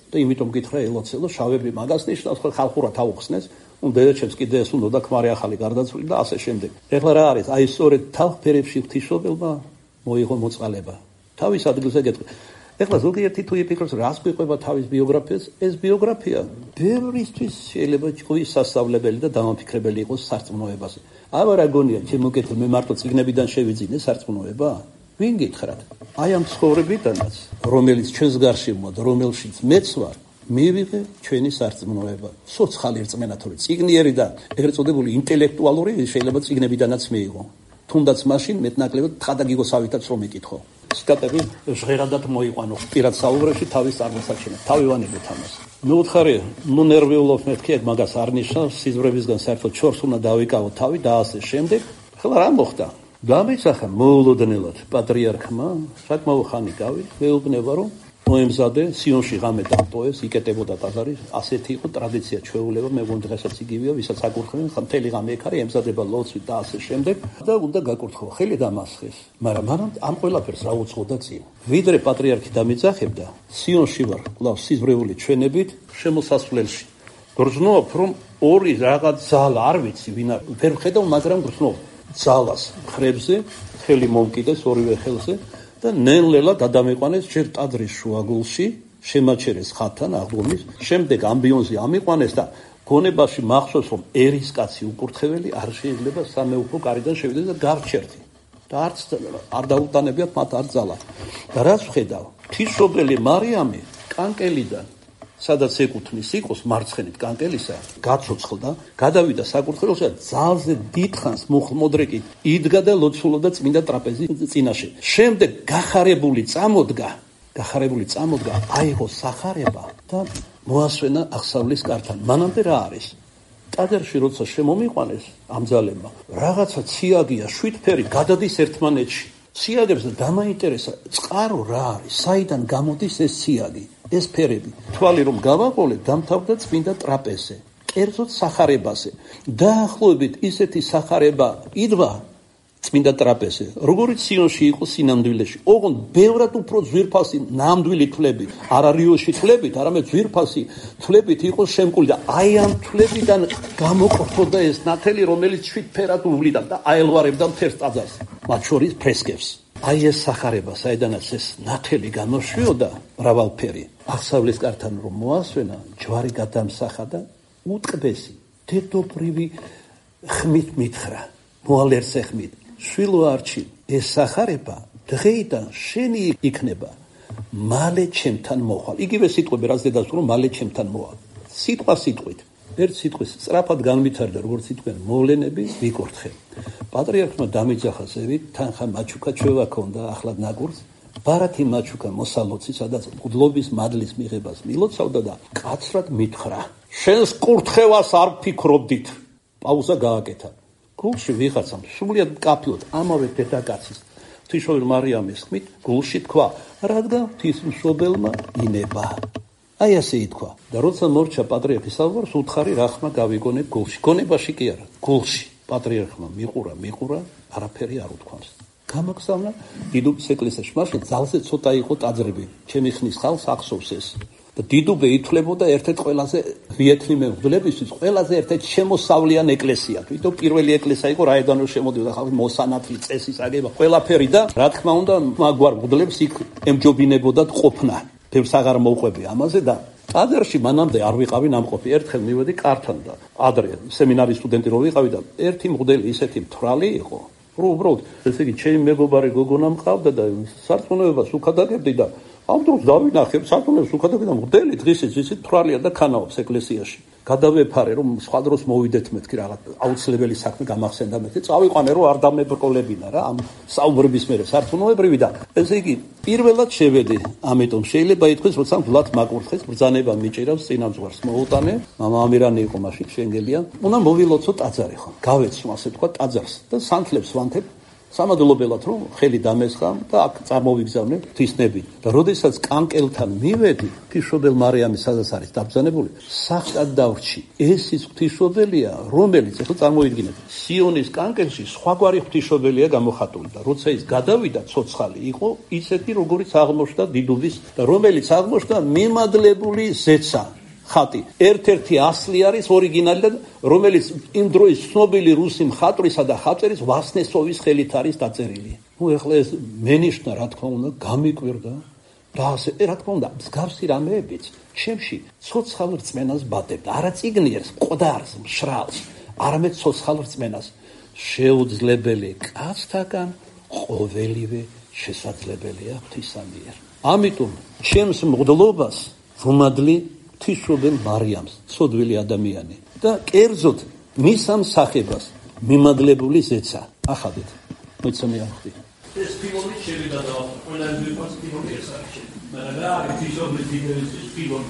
და იმიტომ გითხრა ელოცელო შავები მაგას ნიშნავს, ხო ხალხურად აუხსნეს, უნდა ეჩებს კიდე ეს უნდა ქმარი ახალი გარდაცვლილი და ასე შემდეგ. ეხლა რა არის? აი სწორედ თავფერებში ღვთისმშობელმა მოიღო მოწყალება. თავის ადგილზე გეტყვი. ეხლა ზოგიერთი თუ იფიქრებს, რას გვიყვება თავის ბიოგრაფიას, ეს ბიოგრაფია ბევრისთვის შეიძლება თქვის სასწავლებელი და დამაფიქრებელი იყოს სარწმუნოებაზე. აბა რა გონია, ჩემო კეთილ, მე მარტო წიგნებიდან შევიძინე სარწმუნოება? ვინ გითხრათ? აი ამ ცხოვრებიდანაც, რომელიც ჩვენს გარშემო მოდის, რომელშიც მეც ვარ, მივიღე ჩვენი სარწმუნოება. სოცხალი რწმენა, თორე წიგნიერი და ეგრეთ წოდებული ინტელექტუალური შეიძლება წიგნებიდანაც მიიღო. თუნდაც მაშინ მეტნაკლებად თხადაგიგოსავითაც რომ ეკითხო. სკატები ჟღერადად მოიყვანო პირად საუბრებში თავის წარმოსაჩინად. თავი ვანებოთ ამას. ნუ უთხარია, ნუ ნერვიულობ მეთქი ეგ მაგას არ ნიშნავს, სიზმრებისგან საერთოდ ჩორს უნდა დავიკავო თავი და ასე შემდეგ. ხლა რა მოხდა? გამეცახა მოულოდნელად პატრიარქმა, საკმაო ხანი გავი, მეუბნება რომ მოემზადე სიონში ღამე დამტოეს, იკეტებოდა ტაძარი, ასეთი იყო ტრადიცია, ჩვეულება, მე მგონი დღესაც იგივეა, ვისაც აკურთხებენ, მთელი ღამე ეგ არის, ემზადება ლოცვით და ასე შემდეგ და უნდა გაკურთხო, ხელი დამასხეს. მაგრამ მანამ ამ ყველაფერს რა უძღოდა წინ. ვიდრე პატრიარქი დამეძახებდა, სიონში ვარ, კვლავ სიზმრეული ჩვენებით, შემოსასვლელში. გრძნობ, რომ ორი რაღაც ძალა, არ ვიცი, ვინ არის, ვერ ვხედავ, მაგრამ გრძნობ ძალას ხრებზე, ხელი მომკიდეს ორივე ხელზე. და ნელ-ნელა გადამეყვანეს ჯერ ტაძრის შუაგულში, შემაჩერეს ხატთან აღდგომის, შემდეგ ამბიონზე ამიყვანეს და გონებაში მახსოვს რომ ერის კაცი უკურთხეველი არ შეიძლება სამეუფო კარიდან შევიდეს და გარჩერთი. და არც არ დაუტანებიათ მათ არ ძალა. და რაც ვხედავ, ღვთისმშობელი მარიამი კანკელიდან, სადაც ეკუთვნის იყოს მარცხენით კანკელისა, გაცოცხლდა, გადავიდა საკურთხეველში და ძალზე დიდხანს მუხლმოდრეკით იდგა და ლოცულობდა წმინდა ტრაპეზის წინაშე. შემდეგ გახარებული წამოდგა, გახარებული წამოდგა, აიღო სახარება და მოასვენა აღსავლის კართან. მანამდე რა არის? ტაძარში როცა შემომიყვანეს ამ ძალებმა, რაღაცა ციაგია, შვიდფერი გადადის ერთმანეთში. ციაგებს და დამაინტერესა, წყარო რა არის? საიდან გამოდის ეს ციაგი? ეს ფერები. თვალი რომ გავაყოლე, დამთავრდა წმინდა ტრაპეზზე. კერძოდ სახარებაზე. დაახლოებით ისეთი სახარება იდვა წმინდა ტრაპეზზე, როგორც სიონში იყო სინამდვილეში. ოღონდ ბევრად უფრო ძვირფასი ნამდვილი თვლებით, არ არიოში თვლებით, არამედ ძვირფასი თვლებით იყო შემკული და აი ამ თვლებიდან გამოყოფოდა ეს ნათელი, რომელიც შვიდფერად უვლიდა და აელვარებდა მთელს ტაძარს, მათ შორის ფრესკებს. აი ეს სახარება, საიდანაც ეს ნათელი გამოშვიოდა, მრავალფერი. აღსავლის კართან რომ მოასვენა, ჯვარი გადამსახა და უტკბესი, დედობრივი ხმით მითხრა, მოალერს ეხმით. შვილო არჩი, ეს სახარება დღეიდან შენი იქნება, მალე ჩემთან მოხვალ. იგივე სიტყვები, რაც დედას რომ მალე ჩემთან მოვალ. სიტყვა სიტყვით. ერთ სიტყვის სწრაფად განვითარდა, როგორც სიტყვენ მოვლენები ვიკურთხე. პატრიარქმა დამეძახა ზევით, თანხა მაჩუკა ჩვევა ქონდა ახლად ნაგურს. ბარათი მაჩუკა მოსალოცი, სადაც მღვდლობის მადლის მიღებას მილოცავდა და კაცრად მითხრა: შენს კურთხევას არ ფიქრობდით. პაუზა გააკეთა. გულში ვიღაცამ სრულიად მკაფიოდ ამავე დედაკაცის ღვთისმშობელ მარიამის ხმით გულში თქვა, რადგან ღვთისმშობელმა ინება. აი ასე ითქვა. და როცა მორჩა პატრიარქის საუბარს, უთხარი რა ხმა გავიგონე გულში. გონებაში კი არა, გულში. პატრიარქმა მიყურა, მიყურა, არაფერი არ უთქვამს. გამაგზავნა დიდუბის ეკლესიაში. მაშინ ძალზე ცოტა იყო ტაძრები. ჩემი ხნის ხალხს ახსოვს ეს. და დიდუბე ითვლებოდა ერთ-ერთ ყველაზე ვიეთლი მემღვდლებისთვის, ყველაზე ერთ-ერთ შემოსავლიან ეკლესიად. თვითონ პირველი ეკლესია იყო, რაიდანო შემოდიოდა ხალხი მოსანათლი წესის აგება, ყველაფერი და რა თქმა უნდა, მაგვარ მღვდლებს იქ ემჯობინებოდათ ყოფნა. ბევრს აღარ მოუყვები ამაზე და ტაძარში მანამდე არ ვიყავი ნამყოფი. ერთხელ მივედი კართან და ადრე სემინარის სტუდენტი რო ვიყავი და ერთი მღვდელი ისეთი მთვრალი იყო, რომ უბრალოდ ესე იგი ჩემი მეგობარი გოგონა მყავდა და სარწმუნოებას უქადაგებდი და ამ დროს დავინახე სარწმუნოებას უქადაგებდი და მღვდელი დღისით ისეთ მთვრალია და ქანაობს ეკლესიაში. გადავეფარე რომ სხვა დროს მოვიდეთ მეთქი რაღაც აუცილებელი საქმე გამახსენდა მეთქი, წავიყვანე რომ არ დამებრკოლებინა რა ამ საუბრების მერე სარწმუნოებრივი და ესე იგი პირველად შევედი. ამიტომ შეიძლება ითქვას, როცა მვლად მაკურთხეს, ბრძანება მიჭირავს წინამძღვარს მოუტანე, მამა ამირანი იყო მაშინ შენგელია, უნდა მოვილოცო ტაძარი ხო. გავეცნო ასე თქვა ტაძარს და სანთლებს ვანთებ სამადლობელად რომ ხელი დამესხა და აქ წარმოვიგზავნე ღვთისნებით. და როდესაც კანკელთან მივედი, ღვთისმშობელ მარიამის სადაც არის დაბრძანებული, სახტად დავრჩი. ეს ის ღვთისმშობელია, რომელიც ახლა წარმოვიდგინეთ, სიონის კანკელში სხვაგვარი ღვთისმშობელია გამოხატული და როცა ის გადავიდა ცოცხალი იყო ისეთი როგორიც აღმოჩნდა დიდუბის და რომელიც აღმოჩნდა მიმადლებული ზეცა. ხატი ერთ-ერთი ასლი არის ორიგინალი და რომელიც იმ დროის ცნობილი რუსი მხატვრისა და ხატვრის ვასნესოვის ხელით არის დაწერილი. ნუ ეხლა ეს მენიშნა რა თქმა უნდა გამიკვირდა და ასე რა თქმა უნდა მსგავსი რამეებიც ჩემში ცოცხალ რწმენას ბადებდა. არა წიგნიერს, მკვდარს, მშრალს, არამედ ცოცხალ რწმენას. შეუძლებელი კაცთაგან ყოველივე შესაძლებელია ღვთისამიერ. ამიტომ ჩემს მღვდლობას ვუმადლი ღვთისმშობელ მარიამს, ცოდვილი ადამიანი და კერძოდ მის ამ სახებას მიმადლებული ზეცა. ახადეთ, მოიცემი ახდი. ეს პილონი შევიდა და ყველანი მიყვარს პილონი ეს არის. მაგრამ რა არის ღვთისმშობლის დიდების პილონი?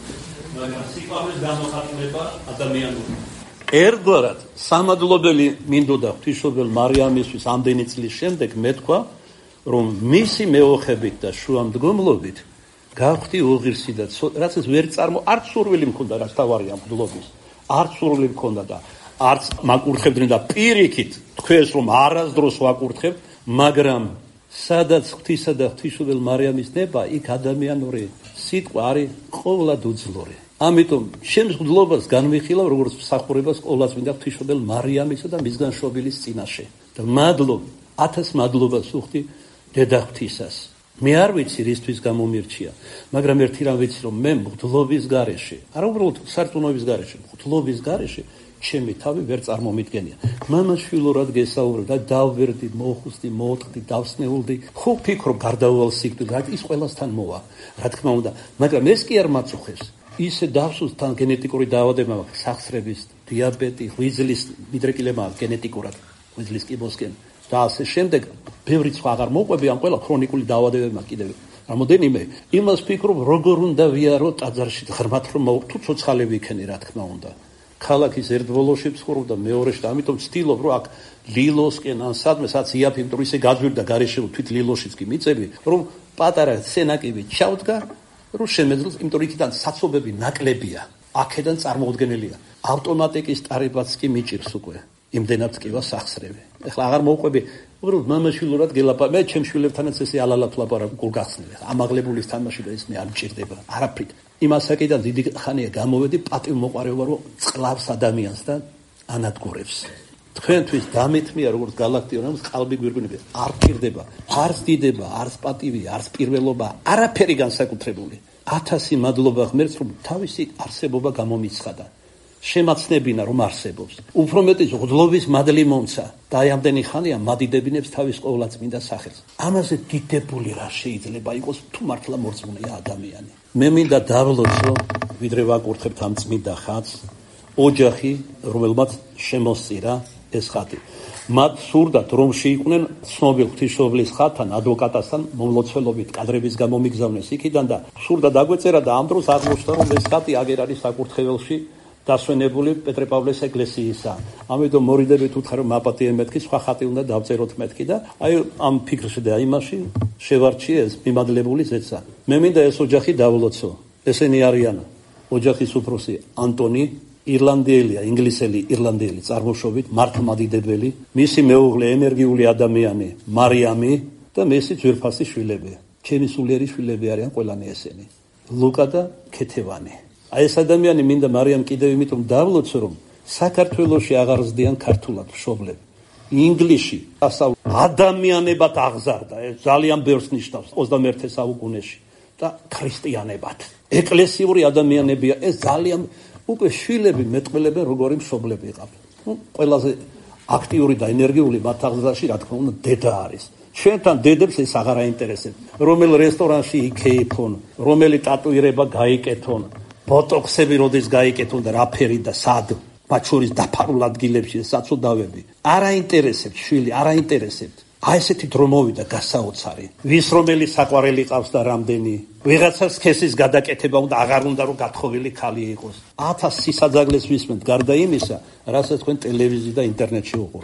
მაგრამ სიყვარულის გამოხატულება ადამიანური. ერთგვარად სამადლობელი მინდოდა ღვთისმშობელ მარიამისთვის ამდენი წლის შემდეგ მეთქვა, რომ მისი მეოხებით და შუამდგომლობით გავხდი უღირსი და რაც ეს ვერ წარმო არც სურვილი მქონდა რაც თავარია მღვდლობის არც სურვილი მქონდა და არც მაკურთხებდნენ და პირიქით თქვენს რომ არასდროს ვაკურთხებ, მაგრამ სადაც ღვთისა და ღვთისმშობელ მარიამის ნება იქ ადამიანური სიტყვა არის ყოვლად უძლური. ამიტომ ჩემს მღვდლობას განვიხილავ როგორც მსახურებას ყოვლადწმინდა ღვთისმშობელ მარიამისა და მისგან შობილის წინაშე და მადლობ ათას მადლობას ვუხდი დედა ღვთისას. მე არ ვიცი რისთვის გამომირჩია, მაგრამ ერთი რამ ვიცი რომ მე მღვდლობის გარეშე, არა უბრალოდ სარწმუნოების გარეშე, მღვდლობის გარეშე ჩემი თავი ვერ წარმომიდგენია. მამაშვილურად გესაუბრებ და დავვერდი, მოხუსტი, მოოტყდი, დავსნეულდი. ხო ფიქრობ გარდაუვალ სიკვდილს, ის ყველასთან მოვა, რა თქმა უნდა, მაგრამ ეს კი არ მაწუხებს. ისე დავსუს თან გენეტიკური დაავადება მაქვს, სახსრების, დიაბეტი, ღვიძლის მიდრეკილება გენეტიკურად, ღვიძლის კიბოსკენ. და ასე შემდეგ ბევრი სხვა აღარ მოყვები ამ ყველა ქრონიკული დაავადებებმა კიდევ რამოდენიმე იმას ფიქრობ როგორ უნდა ვიარო ტაძარში ღრმათ რომ თუ ცოცხალი ვიქენი რა თქმა უნდა ქალაქის ერთ ბოლოში ვცხოვრობ და მეორეში და ამიტომ ვცდილობ რომ აქ ლილოსკენ ან სადმე სადაც იაფი იმიტომ რომ ისე გაძვირდა გარეშე თვით ლილოშიც კი მიწები რომ პატარა სენაკივი ჩავდგა რომ შემეძლოს იმიტომ რომ იქიდან საცობები ნაკლებია აქედან წარმოუდგენელია ავტომატიკის ტარებაც კი მიჭირს უკვე იმდენად ტკივა სახსრები. ეხლა აღარ მოვყვები, უბრალოდ მამაშვილურად გელაპარაკე, მე ჩემ შვილებთანაც ესე ალალათ ვლაპარაკ გულგახსნილი. ამაღლებულის თამაში და ეს მე არ მჭირდება. არაფრით. იმას საკიდან დიდი ხანია გამოვედი პატივმოყვარეობა რომ წყლავს ადამიანს და ანადგურებს. თქვენთვის დამეთმია როგორც გალაქტიონს ყალბი გვირგვინები არ მჭირდება. არც დიდება, არც პატივი, არც პირველობა, არაფერი განსაკუთრებული. ათასი მადლობა ღმერთს რომ თავისი არსებობა გამომიცხადა. შემაცნებინა რომ არსებობს. უფრო მეტი მღვდლობის მადლი მომცა და აი ამდენი ხანია მადიდებინებს თავის ყოვლადწმინდა სახელს. ამაზე დიდებული რა შეიძლება იყოს თუ მართლა მორწმუნეა ადამიანი. მე მინდა დავლოცო, ვიდრე ვაკურთხებთ ამ წმინდა ხატს, ოჯახი, რომელმაც შემოსწირა ეს ხატი. მათ სურდათ რომ შეიყვნენ ცნობილ ღვთისმშობლის ხატთან, ადვოკატასთან მომლოცველობით კადრების გამომიგზავნეს იქიდან და სურდა დაგვეწერა და ამ დროს აღმოჩნდა რომ ეს ხატი აგერ არის საკურთხეველში დასვენებული პეტრე-პავლეს ეკლესიისა. ამიტომ მორიდებით უთხრა რომ მაპატიე მეთქი, სხვა ხატი უნდა დავწეროთ მეთქი და აი ამ ფიქრში და იმაში შევარჩიე ეს მიმადლებული ზეცა. მე მინდა ეს ოჯახი დავლოცო. ესენი არიან ოჯახის უფროსი ანტონი, ირლანდიელია, ინგლისელი, ირლანდიელი წარმოშობით, მართლმადიდებელი, მისი მეუღლე ენერგიული ადამიანი მარიამი და მისი ძვირფასი შვილები. ჩემი სულიერი შვილები არიან ყველანი ესენი. ლუკა და ქეთევანი. აი ეს ადამიანი მინდა მარიამ კიდევ იმიტომ დავლოცო რომ საქართველოში აღარ ზდიან ქართულად მშობლები. ინგლისში ასაულ ადამიანებად აღზარდა, ეს ძალიან ბევრს ნიშნავს ოცდამეერთე საუკუნეში და ქრისტიანებად. ეკლესიური ადამიანებია, ეს ძალიან უკვე შვილები მეტყველებენ როგორი მშობლები იყავთ. ნუ ყველაზე აქტიური და ენერგიული მათ აღზარდაში რა თქმა უნდა დედა არის. ჩვენთან დედებს ეს აღარ აინტერესებს. რომელ რესტორანში იქეიფონ, რომელი ტატუირება გაიკეთონ. ბოტოქსები როდის გაიკეთონ და რა ფერი და სად მათ შორის დაფარულ ადგილებში საწოდავები არ აინტერესებთ შვილი არ აინტერესებთ აი ესეთი დრო მოვიდა გასაოცარი ვის რომელი საყვარელი ყავს და რამდენი ვიღაცას სქესის გადაკეთება უნდა აღარ უნდა რომ გათხოვილი ქალი იყოს ათას სისაძაგლეს ვისმენთ გარდა იმისა რასაც თქვენ ტელევიზიით და ინტერნეტში უყურებთ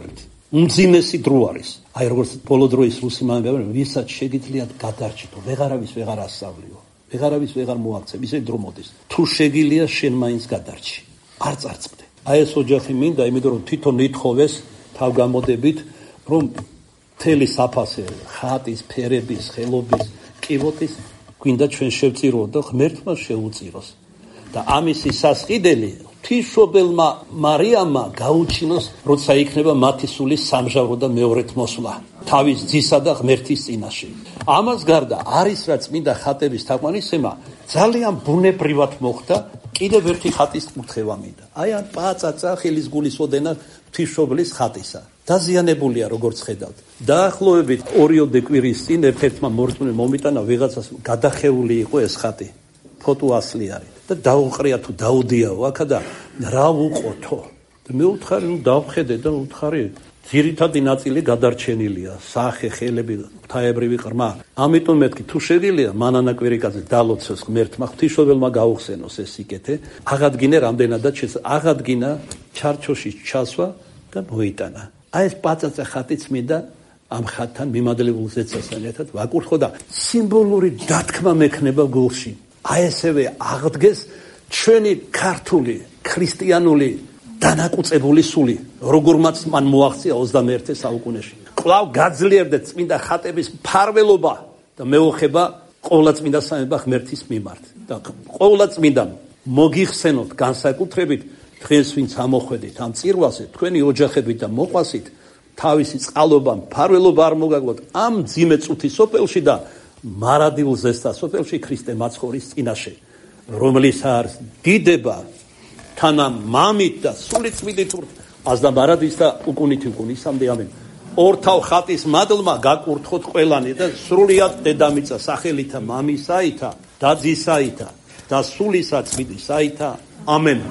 უმძიმესი დრო არის. აი როგორც ბოლო დროის რუსი მამებია, ვისაც შეგიძლიათ გადარჩიტო, ვეღარავის ვეღარ ასწავლიო, ვეღარავის ვეღარ მოაქცევ, ისე დრო მოდის. თუ შეგიძლია შენ მაინც გადარჩი. არ წარწმდე. აი ეს ოჯახი მინდა, იმიტომ რომ თვითონ ითხოვეს თავგამოდებით, რომ მთელი საფასე ხატის, ფერების, ხელობის, კიბოტის გვინდა ჩვენ შევწიროთ და ღმერთმა შეუწიროს. და ამის სასყიდელი ღვთისმშობელმა მარიამმა გაუჩინოს, როცა იქნება მათი სულის სამჟავრო და მეორეთ მოსვლა თავის ძისა და ღმერთის წინაშე. ამას გარდა არის რა წმინდა ხატების თაყვანისცემა ძალიან ბუნებრივად მოხდა კიდევ ერთი ხატის კურთხევა მინდა. აი ამ პაწაწა ხელის გულის ოდენა ღვთისმშობლის ხატისა. დაზიანებულია როგორც ხედავთ. დაახლოებით ორიოდე კვირის წინ ერთ-ერთმა მორწმუნემ მომიტანა ვიღაცას გადახეული იყო ეს ხატი. ფოტო ასლი არის. და დაუყრია თუ დაუდიაო აქა და რა უყოთო. მე ვუთხარი, ნუ დავხედე და ვუთხარი, ძირითადი ნაწილი გადარჩენილია, სახე, ხელები, ღვთაებრივი ყრმა. ამიტომ მეთქი, თუ შეგიძლია მანანა კვირიკაძე დალოცოს ღმერთმა, ღვთისმშობელმა გაუხსენოს ეს სიკეთე, აღადგინე რამდენადაც შესაძლოა, აღადგინა ჩარჩოში ჩასვა და მოიტანა. აი ეს პაწაწა ხატიც მინდა ამ ხატთან მიმადლებულ ზეცასთან ერთად ვაკურთხო და სიმბოლური დათქმა მექნება გულში. აი ესევე აღდგეს ჩვენი ქართული ქრისტიანული დანაკუწებული სული, როგორმაც მან მოაღწია ოცდამეერთე საუკუნეში. კვლავ გაძლიერდა წმინდა ხატების მფარველობა და მეოხება ყოვლადწმინდა სამება ღმერთის მიმართ. და ყოვლადწმინდამ მოგიხსენოთ განსაკუთრებით დღეს ვინც ამოხვედით ამ წირვალზე, თქვენი ოჯახებით და მოყვასით თავისი წყალობა, მფარველობა არ მოგაგლოთ ამ მძიმე წუთის სოფელში და მარადილ ზესთა სოფელში ქრისტე მაცხოვრის წინაშე, რომლის არის დიდება თანა მამით და სული წმინდით აზდა მარადის და უკუნით უკუნისამდე ამენ. ორთავ ხატის მადლმა გაკურთხოთ ყველანი და სრულიად დედამიწა სახელითა მამისაითა და ძისაითა და სულისა წმინდისაითა. ამენ.